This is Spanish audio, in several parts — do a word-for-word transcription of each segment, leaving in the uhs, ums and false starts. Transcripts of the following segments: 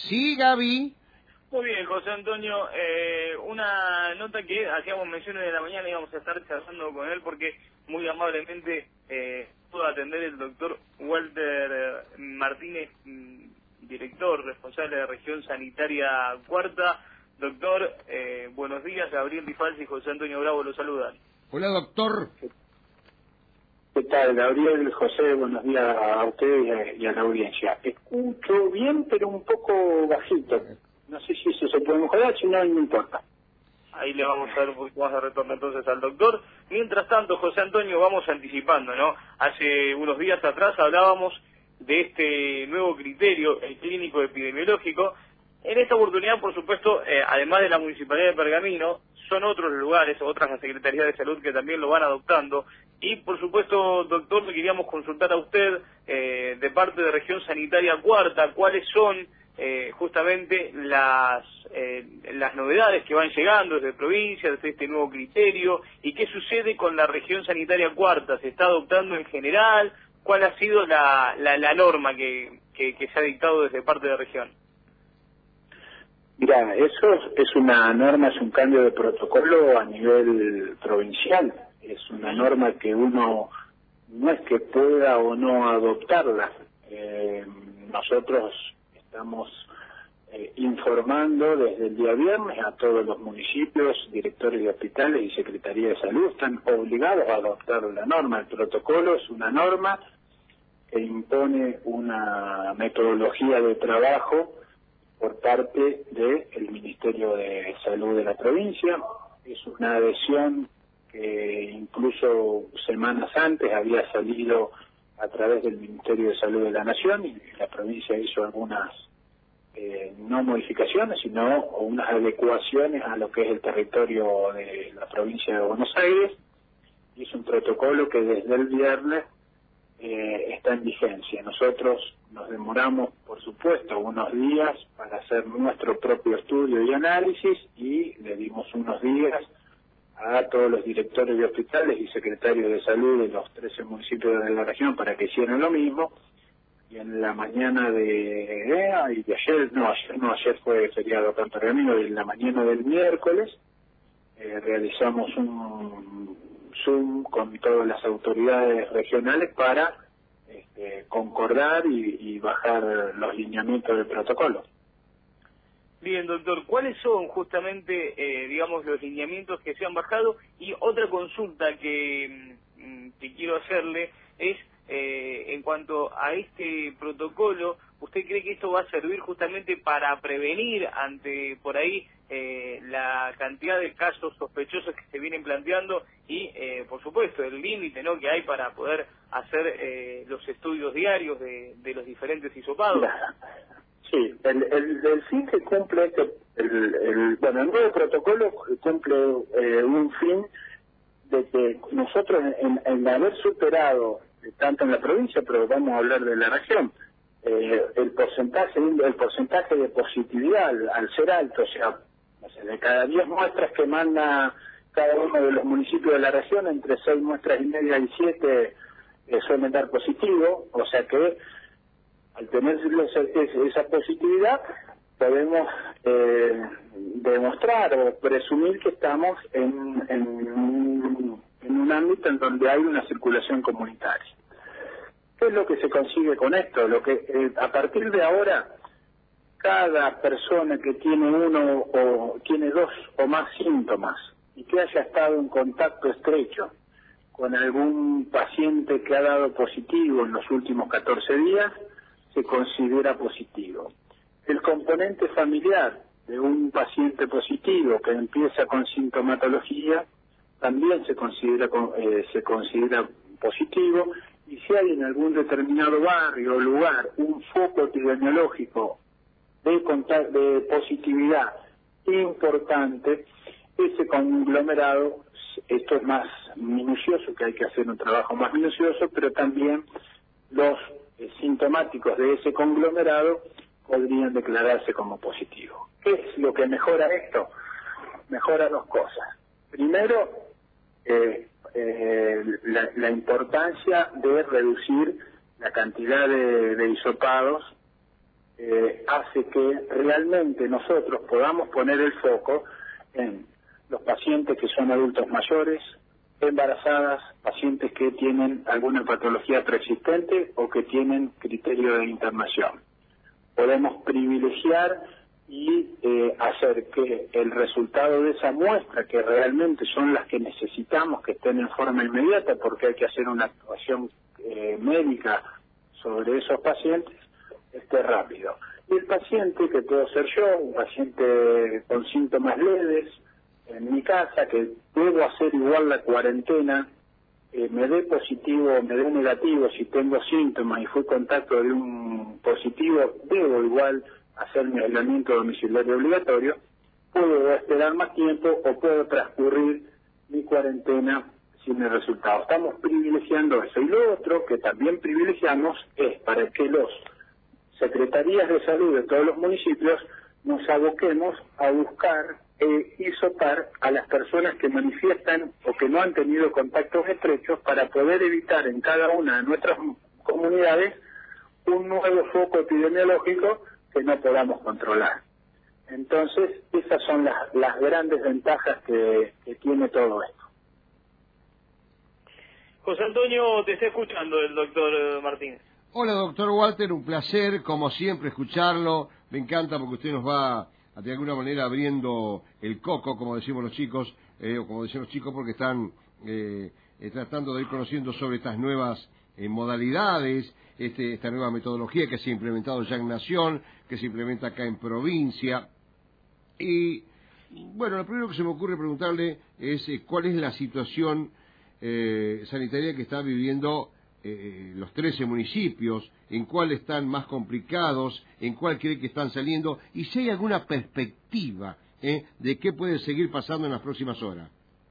Sí, Gaby. Muy bien, José Antonio. Eh, una nota que hacíamos menciones de la mañana, íbamos a estar charlando con él porque muy amablemente eh, pudo atender el doctor Walter eh, Martínez, director responsable de Región Sanitaria Cuarta. Doctor, eh, buenos días. Gabriel Di Falsi y José Antonio Bravo lo saludan. Hola, doctor. ¿Qué tal, Gabriel? José, buenos días a usted y a, y a la audiencia. Escucho bien, pero un poco bajito. No sé si eso se puede mejorar, si no, no importa. Ahí le vamos a dar un poquito más de retorno entonces al doctor. Mientras tanto, José Antonio, vamos anticipando, ¿no? Hace unos días atrás hablábamos de este nuevo criterio, el clínico epidemiológico. En esta oportunidad, por supuesto, eh, además de la Municipalidad de Pergamino, son otros lugares, otras las Secretarías de Salud que también lo van adoptando. Y, por supuesto, doctor, le queríamos consultar a usted, eh, de parte de Región Sanitaria Cuarta, cuáles son eh, justamente las eh, las novedades que van llegando desde provincia, desde este nuevo criterio, y qué sucede con la Región Sanitaria Cuarta. ¿Se está adoptando en general? ¿Cuál ha sido la, la, la norma que, que, que se ha dictado desde parte de Región? Mira, eso es una norma, es un cambio de protocolo a nivel provincial. Es una norma que uno no es que pueda o no adoptarla. Eh, nosotros estamos eh, informando desde el día viernes a todos los municipios, directores de hospitales y Secretaría de Salud. Están obligados a adoptar la norma. El protocolo es una norma que impone una metodología de trabajo por parte del Ministerio de Salud de la provincia. Es una adhesión que incluso semanas antes había salido a través del Ministerio de Salud de la Nación, y la provincia hizo algunas, eh, no modificaciones, sino unas adecuaciones a lo que es el territorio de la provincia de Buenos Aires, y es un protocolo que desde el viernes Eh, está en vigencia. Nosotros nos demoramos, por supuesto, unos días para hacer nuestro propio estudio y análisis, y le dimos unos días a todos los directores de hospitales y secretarios de salud de los trece municipios de la región para que hicieran lo mismo. Y en la mañana de, eh, y de ayer, no, ayer no, ayer fue feriado acá en Pergamino, y en la mañana del miércoles eh, realizamos un Zoom con todas las autoridades regionales para este, concordar y, y bajar los lineamientos del protocolo. Bien, doctor, ¿cuáles son justamente, eh, digamos, los lineamientos que se han bajado? Y otra consulta que, que quiero hacerle es, eh, en cuanto a este protocolo, ¿usted cree que esto va a servir justamente para prevenir ante, por ahí, eh, la cantidad de casos sospechosos que se vienen planteando y, eh, por supuesto, el límite, ¿no?, que hay para poder hacer eh, los estudios diarios de, de los diferentes hisopados? Mira, sí, el, el, el fin que cumple este, el, el, bueno, el nuevo protocolo cumple eh, un fin de que nosotros, en, en haber superado, tanto en la provincia, pero vamos a hablar de la región, eh, el porcentaje el porcentaje de positividad al, al ser alto, o sea, o sea, de cada diez muestras que manda cada uno de los municipios de la región, entre seis muestras y media y siete eh, suelen dar positivo, o sea que al tener esa, esa positividad podemos eh, demostrar o presumir que estamos en, en, un, en un ámbito en donde hay una circulación comunitaria. ¿Qué es lo que se consigue con esto? Lo que eh, a partir de ahora, cada persona que tiene uno o tiene dos o más síntomas y que haya estado en contacto estrecho con algún paciente que ha dado positivo en los últimos catorce días, se considera positivo. El componente familiar de un paciente positivo que empieza con sintomatología también se considera eh, se considera positivo, y si hay en algún determinado barrio o lugar un foco epidemiológico de, de positividad importante, ese conglomerado, esto es más minucioso, que hay que hacer un trabajo más minucioso, pero también los eh, sintomáticos de ese conglomerado podrían declararse como positivo. ¿Qué es lo que mejora esto? Mejora dos cosas. Primero, eh, eh, la, la importancia de reducir la cantidad de, de hisopados eh, hace que realmente nosotros podamos poner el foco en los pacientes que son adultos mayores, embarazadas, pacientes que tienen alguna patología preexistente o que tienen criterio de internación. Podemos privilegiar y eh, hacer que el resultado de esa muestra, que realmente son las que necesitamos que estén en forma inmediata, porque hay que hacer una actuación eh, médica sobre esos pacientes, esté rápido. Y el paciente, que puedo ser yo, un paciente con síntomas leves, en mi casa, que debo hacer igual la cuarentena, eh, me dé positivo o me dé negativo si tengo síntomas y fui contacto de un positivo, debo igual hacer mi aislamiento domiciliario obligatorio, puedo esperar más tiempo o puedo transcurrir mi cuarentena sin el resultado. Estamos privilegiando eso. Y lo otro que también privilegiamos es para que los secretarías de salud de todos los municipios nos aboquemos a buscar e hisopar a las personas que manifiestan o que no han tenido contactos estrechos para poder evitar en cada una de nuestras comunidades un nuevo foco epidemiológico que no podamos controlar. Entonces, esas son las, las grandes ventajas que, que tiene todo esto. José Antonio, te está escuchando el doctor Martínez. Hola, doctor Walter, un placer, como siempre, escucharlo. Me encanta porque usted nos va, de alguna manera, abriendo el coco, como decimos los chicos, eh, o como decían los chicos, porque están eh, eh, tratando de ir conociendo sobre estas nuevas eh, modalidades, este, esta nueva metodología que se ha implementado ya en Nación, que se implementa acá en provincia. Y, bueno, lo primero que se me ocurre preguntarle es eh, cuál es la situación eh, sanitaria que está viviendo Eh, los trece municipios, en cuál están más complicados, en cuál cree que están saliendo, y si hay alguna perspectiva eh, de qué puede seguir pasando en las próximas horas.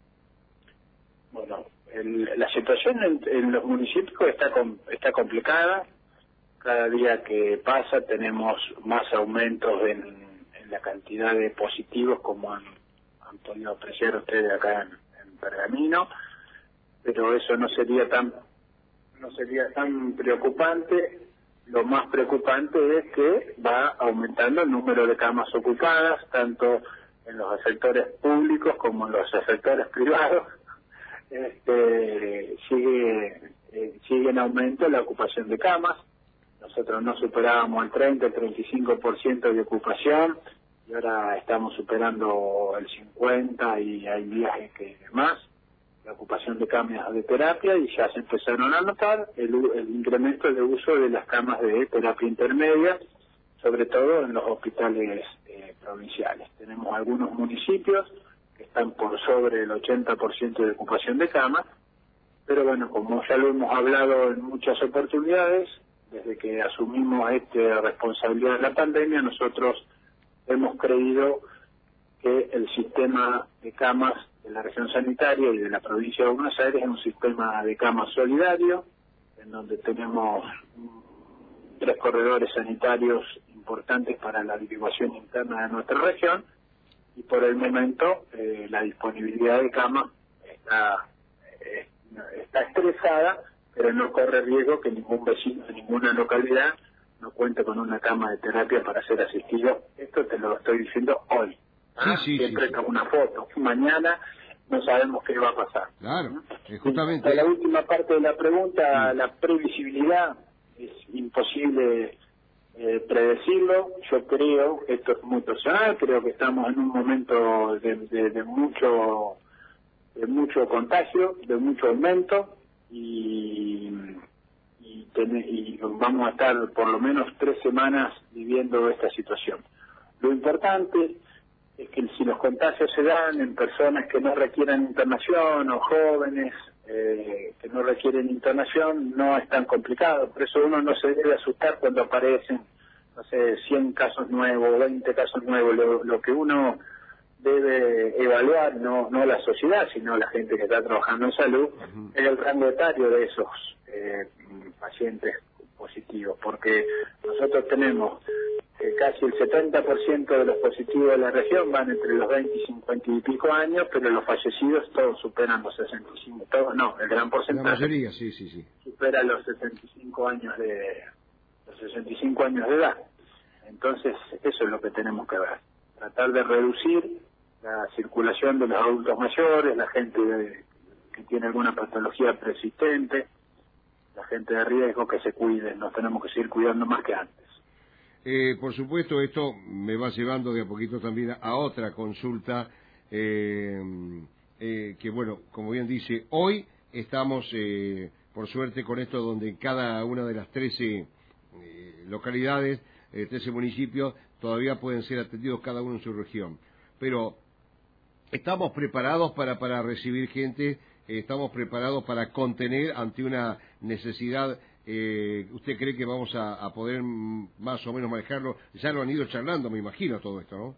Bueno, el, la situación en, en los municipios está, com, está complicada. Cada día que pasa tenemos más aumentos en, en la cantidad de positivos, como han, han podido apreciar ustedes acá en, en Pergamino, pero eso no sería tan no sería tan preocupante. Lo más preocupante es que va aumentando el número de camas ocupadas, tanto en los sectores públicos como en los sectores privados. Este, sigue, eh, sigue en aumento la ocupación de camas. Nosotros no superábamos el treinta, el treinta y cinco por ciento de ocupación, y ahora estamos superando el cincuenta y hay días que más. La ocupación de camas de terapia, y ya se empezaron a notar el, el incremento de uso de las camas de terapia intermedia, sobre todo en los hospitales eh, provinciales. Tenemos algunos municipios que están por sobre el ochenta por ciento de ocupación de camas, pero bueno, como ya lo hemos hablado en muchas oportunidades, desde que asumimos esta responsabilidad de la pandemia, nosotros hemos creído que el sistema de camas de la región sanitaria y de la provincia de Buenos Aires es un sistema de camas solidario, en donde tenemos tres corredores sanitarios importantes para la derivación interna de nuestra región, y por el momento eh, la disponibilidad de camas está, eh, está estresada, pero no corre riesgo que ningún vecino de ninguna localidad no cuente con una cama de terapia para ser asistido. Esto te lo estoy diciendo hoy. ¿Ah? Sí, sí, Siempre sí, con sí. una foto. Mañana no sabemos qué va a pasar. Claro, eh, justamente. En la última parte de la pregunta, Sí. la previsibilidad, es imposible eh, predecirlo. Yo creo, esto es muy personal, creo que estamos en un momento de, de, de mucho de mucho contagio, de mucho aumento, y, y, ten, y vamos a estar por lo menos tres semanas viviendo esta situación. Lo importante es que si los contagios se dan en personas que no requieren internación o jóvenes eh, que no requieren internación, no es tan complicado. Por eso uno no se debe asustar cuando aparecen, no sé, cien casos nuevos, veinte casos nuevos. Lo, lo que uno debe evaluar, no no la sociedad, sino la gente que está trabajando en salud, uh-huh. es el rango etario de esos eh, pacientes positivos, porque nosotros tenemos que casi el setenta por ciento de los positivos de la región van entre los veinte y cincuenta y pico años, pero los fallecidos todos superan los sesenta y cinco, todos no, el gran porcentaje. La mayoría, sí, sí, sí. Supera los sesenta y cinco años de los sesenta y cinco años de edad. Entonces, eso es lo que tenemos que ver. Tratar de reducir la circulación de los adultos mayores, la gente de, que tiene alguna patología persistente, la gente de riesgo, que se cuide. Nos tenemos que seguir cuidando más que antes. Eh, por supuesto, esto me va llevando de a poquito también a, a otra consulta, eh, eh, que bueno, como bien dice, hoy estamos, eh, por suerte, con esto donde en cada una de las trece eh, localidades, eh, trece municipios, todavía pueden ser atendidos cada uno en su región. Pero estamos preparados para, para recibir gente, eh, estamos preparados para contener ante una necesidad. Eh, ¿Usted cree que vamos a, a poder más o menos manejarlo? Ya lo han ido charlando, me imagino, todo esto, ¿no?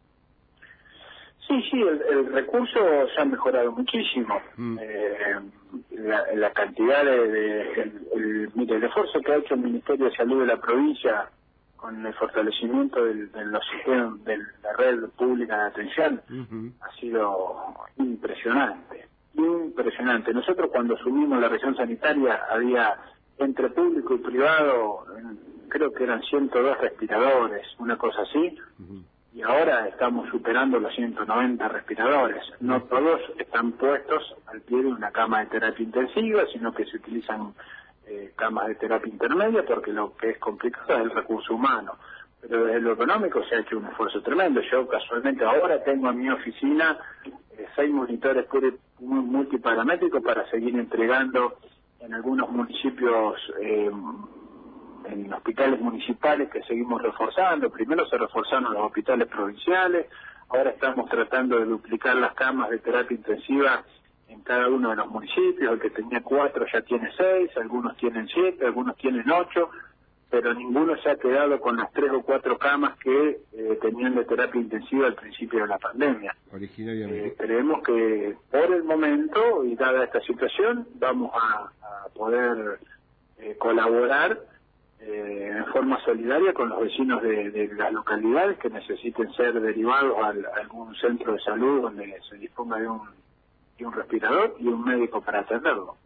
Sí, sí, el, el recurso se ha mejorado muchísimo. Mm. Eh, la, la cantidad de... de el, el, mire, el esfuerzo que ha hecho el Ministerio de Salud de la provincia con el fortalecimiento del, de los sistemas de la red pública de atención uh-huh. ha sido impresionante, impresionante. Nosotros cuando asumimos la región sanitaria había entre público y privado, creo que eran ciento dos respiradores, una cosa así, uh-huh. y ahora estamos superando los ciento noventa respiradores. No todos están puestos al pie de una cama de terapia intensiva, sino que se utilizan eh, camas de terapia intermedia, porque lo que es complicado es el recurso humano. Pero desde lo económico se ha hecho un esfuerzo tremendo. Yo casualmente ahora tengo en mi oficina eh, seis monitores multiparamétricos para seguir entregando en algunos municipios, eh, en hospitales municipales que seguimos reforzando. Primero se reforzaron los hospitales provinciales, ahora estamos tratando de duplicar las camas de terapia intensiva en cada uno de los municipios. El que tenía cuatro ya tiene seis, algunos tienen siete, algunos tienen ocho, pero ninguno se ha quedado con las tres o cuatro camas que eh, tenían de terapia intensiva al principio de la pandemia. Originariamente. Eh, creemos que por el momento, y dada esta situación, vamos a, a poder eh, colaborar eh, en forma solidaria con los vecinos de, de las localidades que necesiten ser derivados al, a algún centro de salud donde se disponga de un, de un respirador y un médico para atenderlo.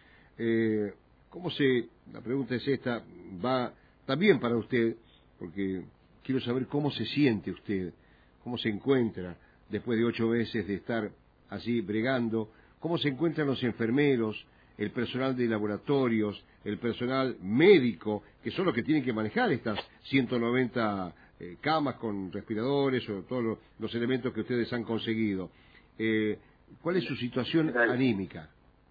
Eh, ¿Cómo se, la pregunta es esta, va también para usted, porque quiero saber cómo se siente usted, cómo se encuentra después de ocho meses de estar así bregando, cómo se encuentran los enfermeros, el personal de laboratorios, el personal médico, que son los que tienen que manejar estas ciento noventa eh, camas con respiradores o todos los, los elementos que ustedes han conseguido. Eh, ¿Cuál es su situación anímica?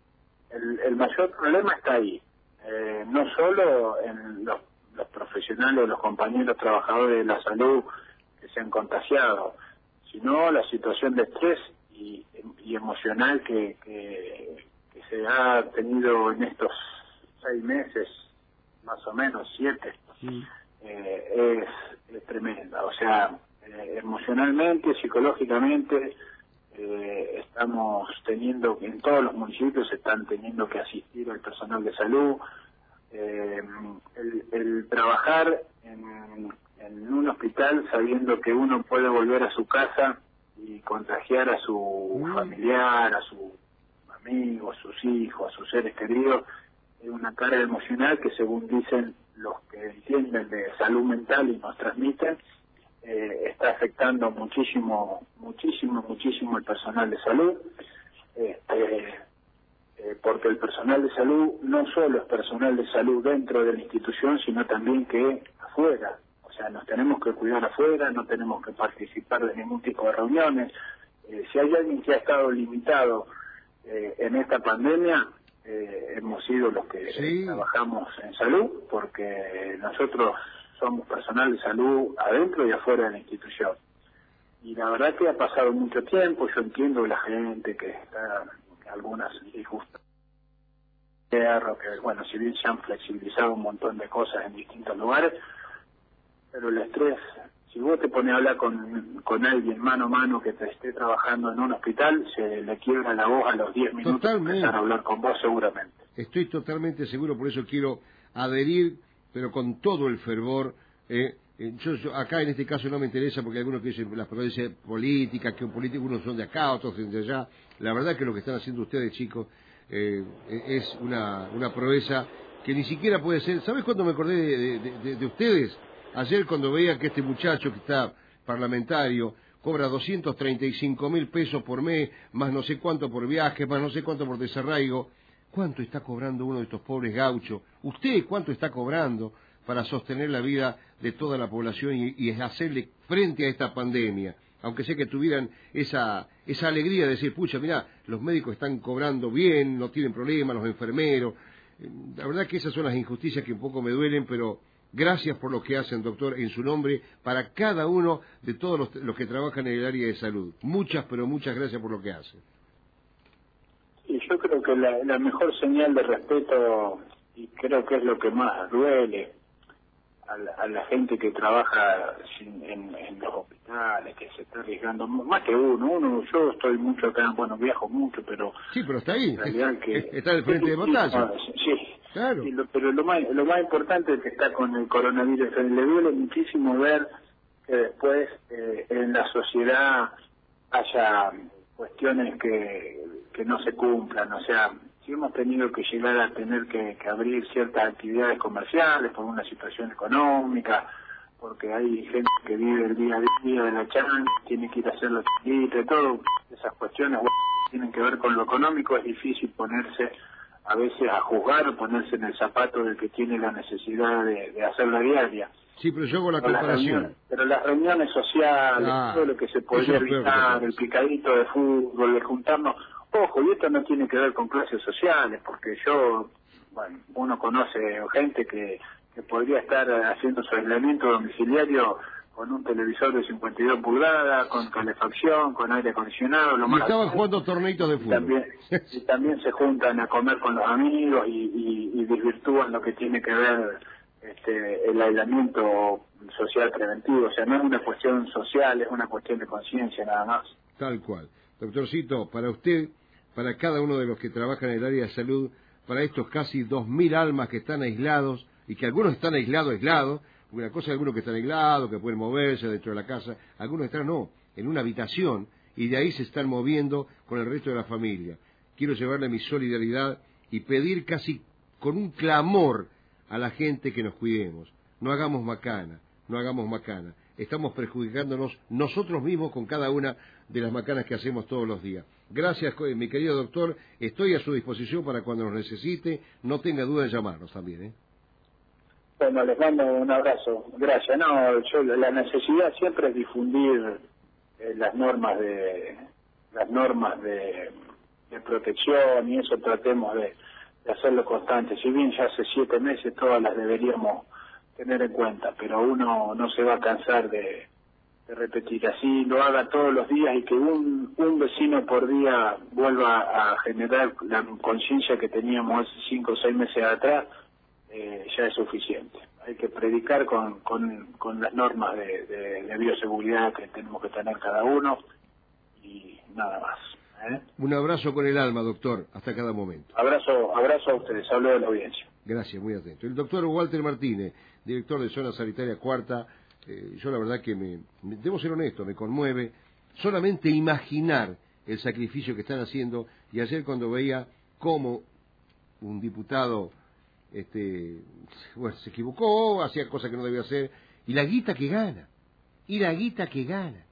El, el mayor problema está ahí. Eh, no solo en los, los profesionales, los compañeros trabajadores de la salud que se han contagiado, sino la situación de estrés y, y emocional que, que, que se ha tenido en estos seis meses, más o menos, siete, sí. eh, es, es tremenda. O sea, eh, emocionalmente, psicológicamente, Eh, estamos teniendo, en todos los municipios se están teniendo que asistir al personal de salud. Eh, el, el trabajar en, en un hospital sabiendo que uno puede volver a su casa y contagiar a su mm. familiar, a su amigo, a sus hijos, a sus seres queridos, es una carga emocional que, según dicen los que entienden de salud mental y nos transmiten, Eh, está afectando muchísimo, muchísimo, muchísimo el personal de salud, este, eh, porque el personal de salud no solo es personal de salud dentro de la institución, sino también que afuera. O sea, nos tenemos que cuidar afuera, no tenemos que participar de ningún tipo de reuniones. Eh, si hay alguien que ha estado limitado eh, en esta pandemia, eh, hemos sido los que sí. trabajamos en salud, porque nosotros somos personal de salud adentro y afuera de la institución. Y la verdad que ha pasado mucho tiempo, yo entiendo la gente que está, que algunas disgustan, que bueno, si bien se han flexibilizado un montón de cosas en distintos lugares, pero el estrés, si vos te pones a hablar con, con alguien mano a mano que te esté trabajando en un hospital, se le quiebra la voz a los diez minutos de empezar a hablar con vos seguramente. Estoy totalmente seguro, por eso quiero adherir, pero con todo el fervor. Eh, eh, yo, yo acá en este caso no me interesa, porque algunos que dicen las provincias políticas, que un político, unos son de acá, otros de allá. La verdad que lo que están haciendo ustedes, chicos, eh, es una, una proeza que ni siquiera puede ser. ¿Sabes cuándo me acordé de, de, de, de ustedes? Ayer cuando veía que este muchacho que está parlamentario cobra doscientos treinta y cinco mil pesos por mes, más no sé cuánto por viaje, más no sé cuánto por desarraigo, ¿cuánto está cobrando uno de estos pobres gauchos? ¿Usted cuánto está cobrando para sostener la vida de toda la población y, y hacerle frente a esta pandemia? Aunque sé que tuvieran esa esa alegría de decir, pucha, mirá, los médicos están cobrando bien, no tienen problemas, los enfermeros. La verdad que esas son las injusticias que un poco me duelen, pero gracias por lo que hacen, doctor, en su nombre, para cada uno de todos los, los que trabajan en el área de salud. Muchas, pero muchas gracias por lo que hacen. Y yo creo que la, la mejor señal de respeto, y creo que es lo que más duele a la, a la gente que trabaja sin, en, en los hospitales, que se está arriesgando, más que uno, uno, yo estoy mucho acá, bueno, viajo mucho, pero... Sí, pero está ahí, en realidad que, está al frente de batalla. Sí, claro. Sí, lo, pero lo más, lo más importante es que está con el coronavirus. Le duele muchísimo ver que después eh, en la sociedad haya cuestiones que, que no se cumplan, o sea... Si hemos tenido que llegar a tener que, que abrir ciertas actividades comerciales por una situación económica, porque hay gente que vive el día a día de la chance, tiene que ir a hacer la chiquita, todo esas cuestiones bueno, tienen que ver con lo económico. Es difícil ponerse a veces a juzgar o ponerse en el zapato del que tiene la necesidad de, de hacer la diaria. Sí, pero yo hago la pero comparación. Las pero las reuniones sociales, ah, todo lo que se podría evitar, el picadito de fútbol, de juntarnos... Ojo, y esto no tiene que ver con clases sociales, porque yo, bueno, uno conoce gente que, que podría estar haciendo su aislamiento domiciliario con un televisor de cincuenta y dos pulgadas, con calefacción, con aire acondicionado. Lo y más estaban jugando torneitos de fútbol. También, y también se juntan a comer con los amigos y, y, y desvirtúan lo que tiene que ver este, el aislamiento social preventivo. O sea, no es una cuestión social, es una cuestión de conciencia nada más. Tal cual. Doctorcito, para usted, para cada uno de los que trabajan en el área de salud, para estos casi dos mil almas que están aislados, y que algunos están aislados, aislados, porque una cosa es algunos que están aislados, que pueden moverse dentro de la casa, algunos están, no, en una habitación, y de ahí se están moviendo con el resto de la familia. Quiero llevarle mi solidaridad y pedir casi con un clamor a la gente que nos cuidemos. No hagamos macana, no hagamos macana. Estamos perjudicándonos nosotros mismos con cada una de las macanas que hacemos todos los días. Gracias, mi querido doctor. Estoy a su disposición para cuando nos necesite. No tenga duda de llamarnos también, ¿eh? Bueno, les mando un abrazo. Gracias. No, yo, la necesidad siempre es difundir eh, las normas de las normas de, de protección, y eso tratemos de, de hacerlo constante. Si bien ya hace siete meses todas las deberíamos tener en cuenta, pero uno no se va a cansar de, de repetir. Así lo haga todos los días y que un, un vecino por día vuelva a generar la conciencia que teníamos hace cinco o seis meses atrás, eh, ya es suficiente. Hay que predicar con, con, con las normas de, de, de bioseguridad que tenemos que tener cada uno y nada más. ¿eh? Un abrazo con el alma, doctor, hasta cada momento. Abrazo, abrazo a ustedes, hablo de la audiencia. Gracias, muy atento. El doctor Walter Martínez, director de Zona Sanitaria Cuarta, eh, yo la verdad que me, me, debo ser honesto, me conmueve solamente imaginar el sacrificio que están haciendo, y ayer cuando veía cómo un diputado este, bueno, se equivocó, hacía cosas que no debía hacer, y la guita que gana, y la guita que gana.